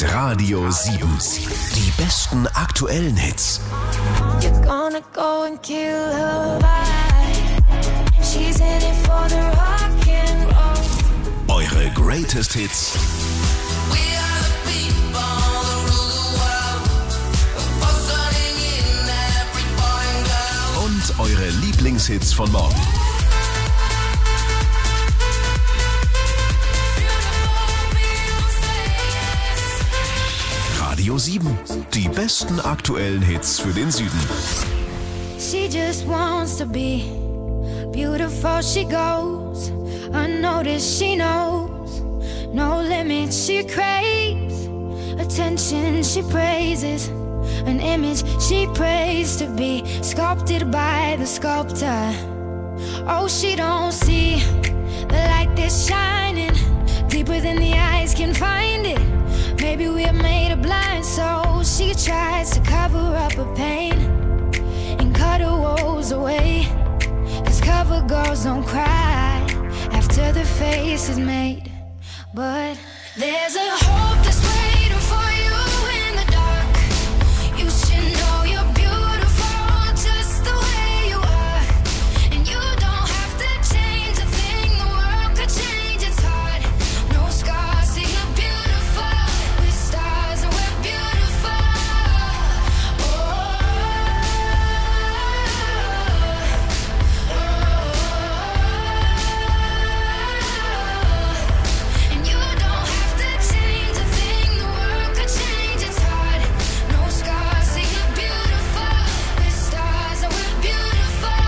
Radio 7. Die besten aktuellen Hits. You're gonna go and kill her vibe. She's in it for the rock and roll. Eure Greatest Hits. We are the people that rule the world. Pulsating in every boy and girl. Und eure Lieblingshits von morgen. Radio 7. Die besten aktuellen Hits für den Süden. She just wants to be beautiful. She goes unnoticed. She knows no limits. She craves attention. She praises an image she prays to be sculpted by the sculptor. Oh, she don't see the light that's shining deeper than the eyes can find it. Maybe we're made of blind souls. She tries to cover up her pain and cut her woes away. 'Cause cover girls don't cry after the face is made. But there's a hope that's waiting for you in the dark. You should know you're beautiful just the way you are. And you don't have to change a thing. The world could change its heart. No scars, see you're beautiful. With stars and we're beautiful. And you don't have to change a thing. The world could change its heart. No scars, see you're beautiful. With stars and we're beautiful.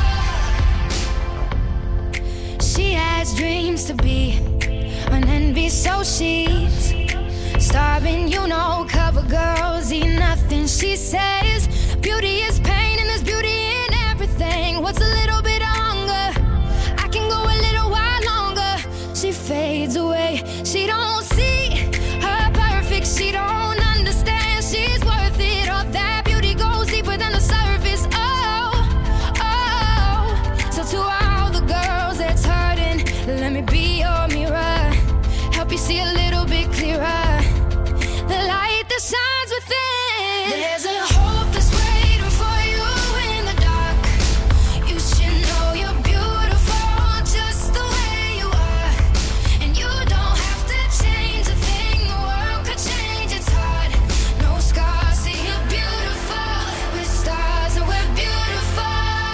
She has dreams to be an envy, so she's starving. You know, cover girls eat nothing. She says beauty is pain and there's beauty in everything. What's a little bit of hunger? I can go a little while longer. She fades away. She don't see her perfect. She don't understand she's worth it. All that beauty goes deeper than the surface. Oh, oh. So to all the girls that's hurting, let me be your mirror. Help you see a little bit clearer. The light that shines within. There's a hope that's waiting for you in the dark. You should know you're beautiful just the way you are. And you don't have to change a thing. The world could change its heart. No scars, see you're beautiful. With stars and we're beautiful.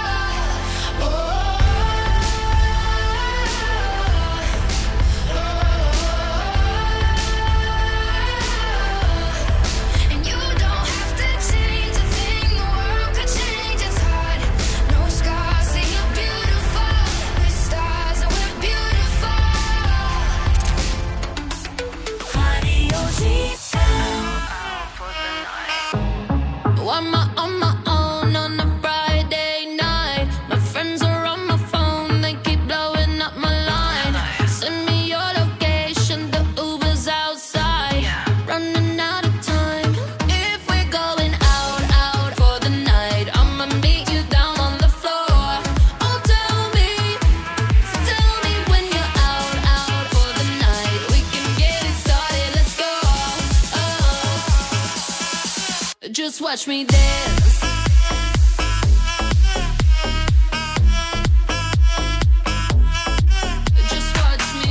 And you don't have to change a thing. The world could change its heart. No scars, see you're beautiful. With stars and we're beautiful. Radio I'm on my own on a Friday night. My friends are on my phone, they keep blowing up my line. Send me your location, the Uber's outside. Running out of time. If we're going out for the night, I'ma meet you down on the floor. Oh, tell me when you're out for the night. We can get it started, let's go. Just watch me dance. Just watch me.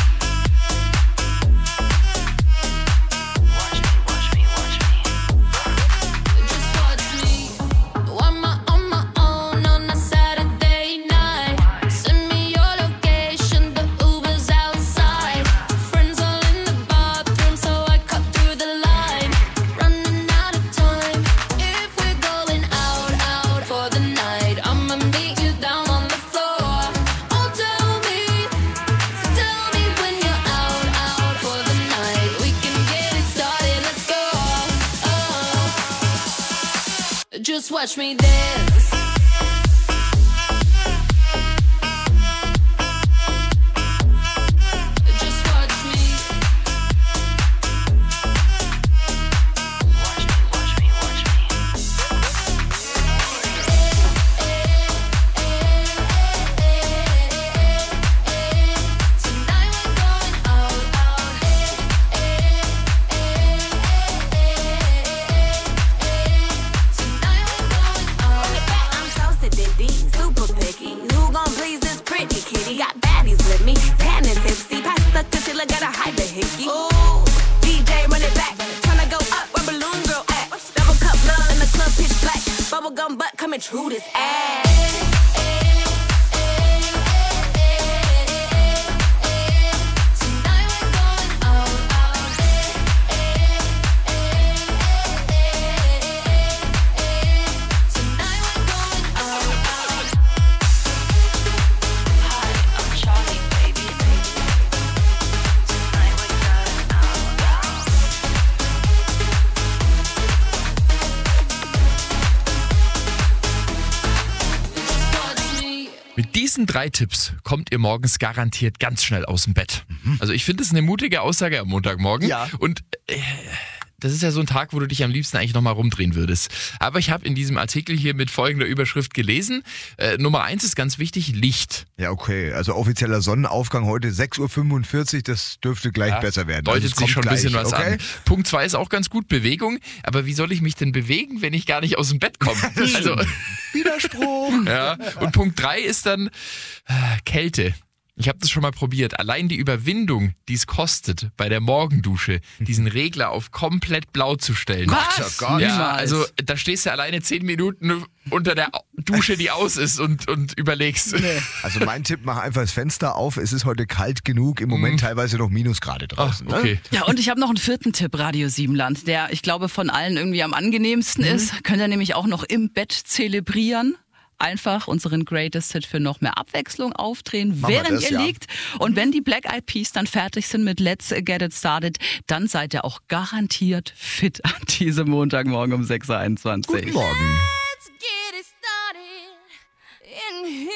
Just watch me. I'm on my own on a Saturday night. Send me your location, the Uber's outside. Friends all in the bathroom, so I cut through the line. Running out of time. If we're going out for the night, I'ma meet you down on the floor. Oh, tell me when you're out for the night. We can get it started, let's go. Just watch me dance. Just watch me. Tonight we're going out. bitch, who this ass? Mit diesen 3 Tipps kommt ihr morgens garantiert ganz schnell aus dem Bett. Also ich finde das eine mutige Aussage am Montagmorgen. Ja. Und das ist ja so ein Tag, wo du dich am liebsten eigentlich nochmal rumdrehen würdest. Aber ich habe in diesem Artikel hier mit folgender Überschrift gelesen. Nummer 1 ist ganz wichtig, Licht. Ja, okay. Also offizieller Sonnenaufgang heute 6.45 Uhr, das dürfte gleich besser werden. Deutet also sich schon ein bisschen gleich, was okay? an. Punkt 2 ist auch ganz gut, Bewegung. Aber wie soll ich mich denn bewegen, wenn ich gar nicht aus dem Bett komme? Also, Widerspruch. ja. Und Punkt 3 ist dann Kälte. Ich habe das schon mal probiert. Allein die Überwindung, die es kostet, bei der Morgendusche, diesen Regler auf komplett blau zu stellen. Was? Gott. Ja, Niemals. also da stehst du alleine 10 Minuten unter der Dusche, die aus ist und überlegst. Also mein Tipp, mach einfach das Fenster auf. Es ist heute kalt genug. Im Moment teilweise noch Minusgrade draußen. Okay. Ja, und ich habe noch einen 4. Tipp, Radio Siebenland, der, ich glaube, von allen irgendwie am angenehmsten ist. Könnt ihr nämlich auch noch im Bett zelebrieren. Einfach unseren Greatest Hit für noch mehr Abwechslung aufdrehen, Machen wir während das, ihr ja. liegt. Und wenn die Black Eyed Peas dann fertig sind mit Let's Get It Started, dann seid ihr auch garantiert fit an diesem Montagmorgen um 6.21 Uhr. Guten Morgen. Let's get it started in here.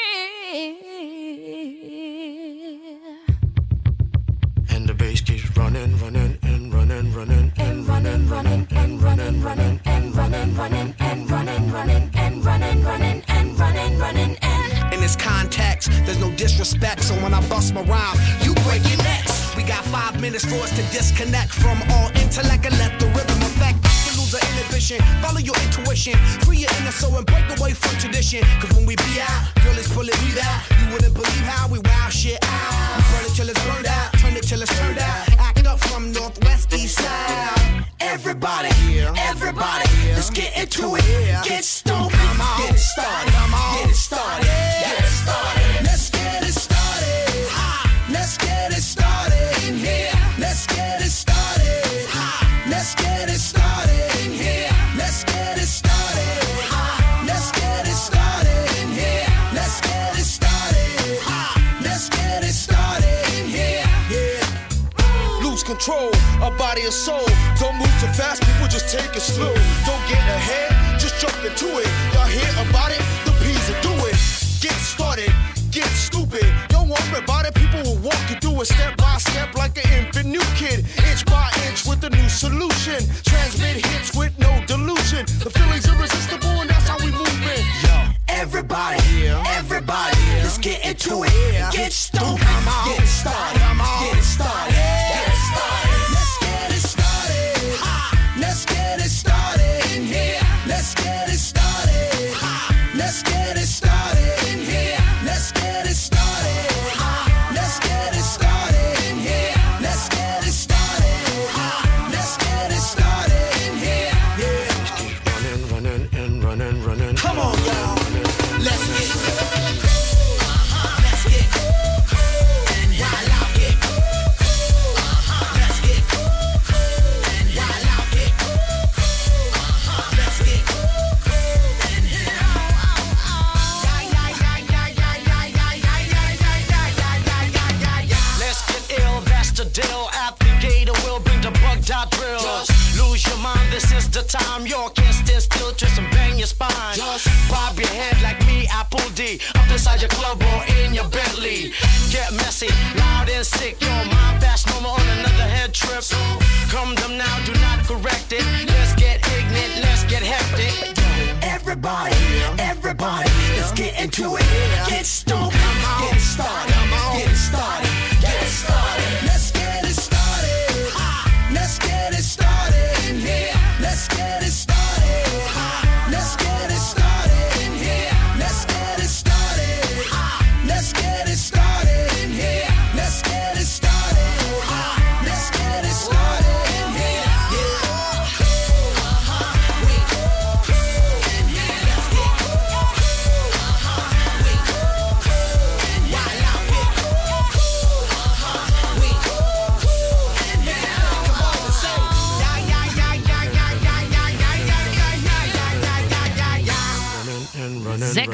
And the bass keeps running, running, and running, running, and running, running, and running, running, and running, running, and running, running, and running, running, and running, running, and. In this context, there's no disrespect, so when I bust my rhyme, you break your necks. We got 5 minutes for us to disconnect from all intellect and let the rhythm affect. To lose the inhibition, follow your intuition, free your inner soul and break away from tradition. Cause when we be out, girl, it's pulling me out. You wouldn't believe how we wow shit out. We burn it till it's burned out, turn it till it's turned out. Act up from northwest, east side. Everybody, everybody, let's get into it. Get stoked, get it started, get it started, get it started. Let's get it started. Let's get it started in here. Let's get it started. Let's get it started in here. Let's get it started. Let's get it started in here. Let's get it started. Let's get it started in here. Yeah. Lose control of body and soul. Don't move too fast, people just take it slow. Don't get ahead, just jump into it. Y'all hear about it? The P's will do it. Get started, get stupid. Don't worry about it, people will walk you through it step by step like an infant new kid. Inch by inch with a new solution. Transmit hits with no delusion. The feeling's irresistible and that's how we move it. Yo, everybody, everybody, let's get into it. Get stupid, get it started, get it started, get it started. Let's get it started. Let's get it started in here. Let's get it started. Let's get it started in here. Let's get it started. Let's get it started in here. Let's get it started. Let's get it started in here. Yeah. running, running, and running, running. Come on, y'all. Let's get let's get and while out it. Let's get and while out it. Let's get Let's get ill, that's the deal. Applicator will bring the bugged out drill. Lose your mind, this is the time. You can't stand still, twist and bang your spine. Bob your head like me, Apple D. Up inside your club or in your Bentley. Get messy, loud and sick. Your mind fast, no more on another head trip. Come them now, do not correct it. Let's get ignorant, let's get hectic. everybody, everybody, let's get into it. Get stoked, get it started, get it started, get it started. Let's get it started. Let's get it started in here. Let's get it started. Let's get it started in here. Let's get it started. Let's get it started in here. Let's get it started. Let's get it started in here. Yeah.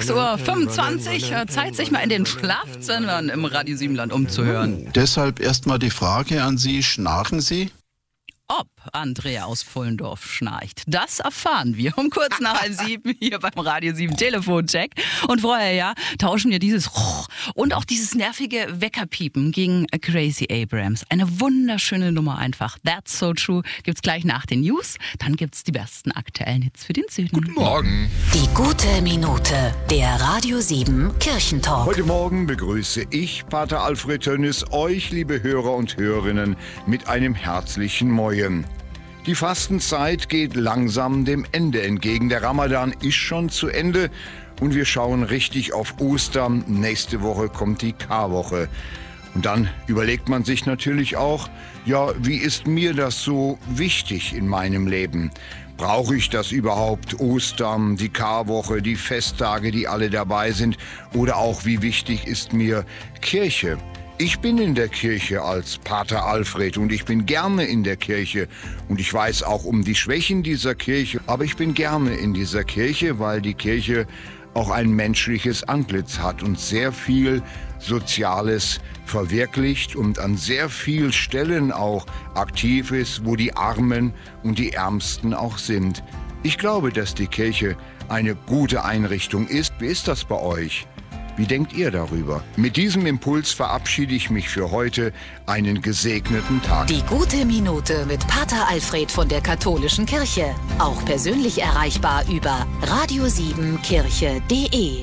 6:25 Uhr. Zeit, sich mal in den Schlafzimmern im Radio Siebenland umzuhören. Deshalb erstmal die Frage an Sie, schnarchen Sie? Ob Andrea aus Pfullendorf schnarcht, das erfahren wir um kurz nach 6:30 hier beim Radio 7 Telefoncheck. Und vorher tauschen wir dieses und auch dieses nervige Weckerpiepen gegen Crazy Abrams. Eine wunderschöne Nummer einfach. That's so true. Gibt's gleich nach den News. Dann gibt's die besten aktuellen Hits für den Süden. Guten Morgen. Die gute Minute, der Radio 7 Kirchentalk. Heute Morgen begrüße ich, Pater Alfred Tönnis, euch, liebe Hörer und Hörerinnen, mit einem herzlichen Moin. Die Fastenzeit geht langsam dem Ende entgegen. Der Ramadan ist schon zu Ende und wir schauen richtig auf Ostern. Nächste Woche kommt die Karwoche. Und dann überlegt man sich natürlich auch, wie ist mir das so wichtig in meinem Leben? Brauche ich das überhaupt? Ostern, die Karwoche, die Festtage, die alle dabei sind? Oder auch, wie wichtig ist mir Kirche? Ich bin in der Kirche als Pater Alfred und ich bin gerne in der Kirche und ich weiß auch um die Schwächen dieser Kirche, aber ich bin gerne in dieser Kirche, weil die Kirche auch ein menschliches Antlitz hat und sehr viel Soziales verwirklicht und an sehr vielen Stellen auch aktiv ist, wo die Armen und die Ärmsten auch sind. Ich glaube, dass die Kirche eine gute Einrichtung ist. Wie ist das bei euch? Wie denkt ihr darüber? Mit diesem Impuls verabschiede ich mich für heute. Einen gesegneten Tag. Die gute Minute mit Pater Alfred von der Katholischen Kirche. Auch persönlich erreichbar über radio7kirche.de.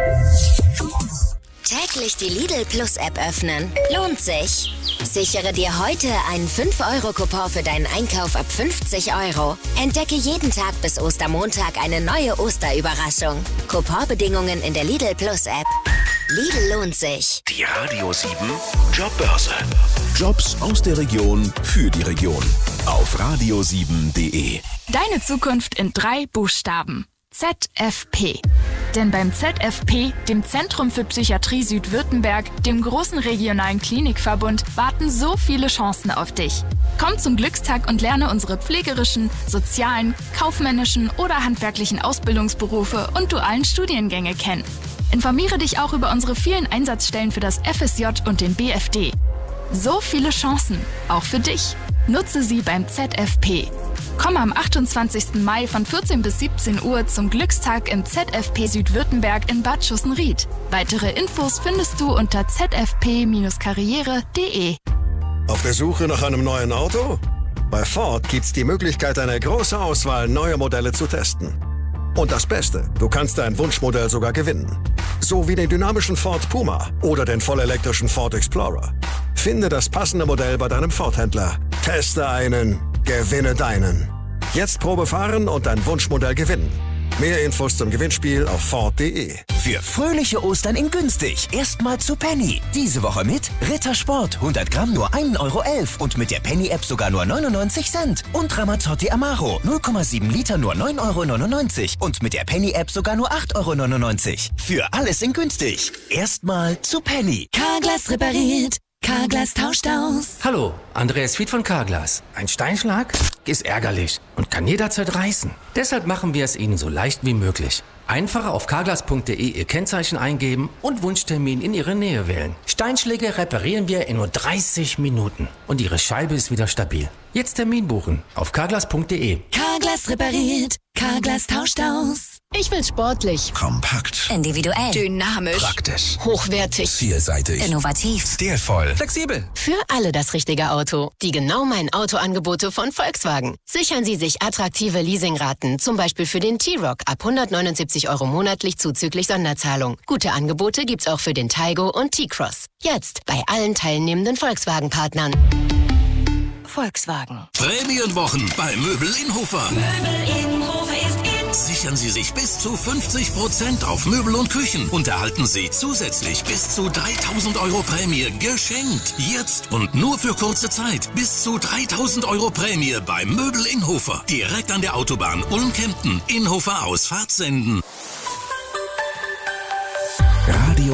Täglich die Lidl Plus App öffnen. Lohnt sich. Sichere dir heute einen 5-Euro-Coupon für deinen Einkauf ab 50 €. Entdecke jeden Tag bis Ostermontag eine neue Osterüberraschung. Couponbedingungen in der Lidl Plus App. Lidl lohnt sich. Die Radio 7 Jobbörse. Jobs aus der Region für die Region. Auf radio7.de. Deine Zukunft in 3 Buchstaben. ZFP. Denn beim ZFP, dem Zentrum für Psychiatrie Südwürttemberg, dem großen regionalen Klinikverbund, warten so viele Chancen auf dich. Komm zum Glückstag und lerne unsere pflegerischen, sozialen, kaufmännischen oder handwerklichen Ausbildungsberufe und dualen Studiengänge kennen. Informiere dich auch über unsere vielen Einsatzstellen für das FSJ und den BFD. So viele Chancen, auch für dich. Nutze sie beim ZFP. Komm am 28. Mai von 14 bis 17 Uhr zum Glückstag im ZFP Südwürttemberg in Bad Schussenried. Weitere Infos findest du unter zfp-karriere.de. Auf der Suche nach einem neuen Auto? Bei Ford gibt's die Möglichkeit, eine große Auswahl neuer Modelle zu testen. Und das Beste, du kannst dein Wunschmodell sogar gewinnen. So wie den dynamischen Ford Puma oder den vollelektrischen Ford Explorer. Finde das passende Modell bei deinem Ford-Händler. Teste einen, gewinne deinen. Jetzt Probe fahren und dein Wunschmodell gewinnen. Mehr Infos zum Gewinnspiel auf Ford.de. Für fröhliche Ostern in günstig. Erstmal zu Penny. Diese Woche mit Rittersport. 100 Gramm nur 1,11 € und mit der Penny-App sogar nur 99 Cent. Und Ramazzotti Amaro. 0,7 Liter nur 9,99 € und mit der Penny-App sogar nur 8,99 €. Für alles in günstig. Erstmal zu Penny. Carglass repariert. Carglass tauscht aus. Hallo, Andreas Fied von Carglass. Ein Steinschlag ist ärgerlich und kann jederzeit reißen. Deshalb machen wir es Ihnen so leicht wie möglich. Einfach auf carglass.de Ihr Kennzeichen eingeben und Wunschtermin in Ihre Nähe wählen. Steinschläge reparieren wir in nur 30 Minuten und Ihre Scheibe ist wieder stabil. Jetzt Termin buchen auf carglass.de. Carglass repariert. Carglass tauscht aus. Ich will sportlich, Kompakt, individuell, dynamisch, praktisch, hochwertig, vielseitig, innovativ, stilvoll, flexibel. Für alle das richtige Auto. Die genau mein Autoangebote von Volkswagen. Sichern Sie sich attraktive Leasingraten, zum Beispiel für den T-Roc ab 179 € monatlich zuzüglich Sonderzahlung. Gute Angebote gibt's auch für den Taigo und T-Cross. Jetzt bei allen teilnehmenden Volkswagen-Partnern. Volkswagen. Prämienwochen bei Möbel Inhofer. Möbel Inhofer ist in. Sichern Sie sich bis zu 50% auf Möbel und Küchen und erhalten Sie zusätzlich bis zu 3.000 € Prämie geschenkt. Jetzt und nur für kurze Zeit. Bis zu 3.000 € Prämie bei Möbel Inhofer. Direkt an der Autobahn Ulm-Kempten. Inhofer Ausfahrt senden.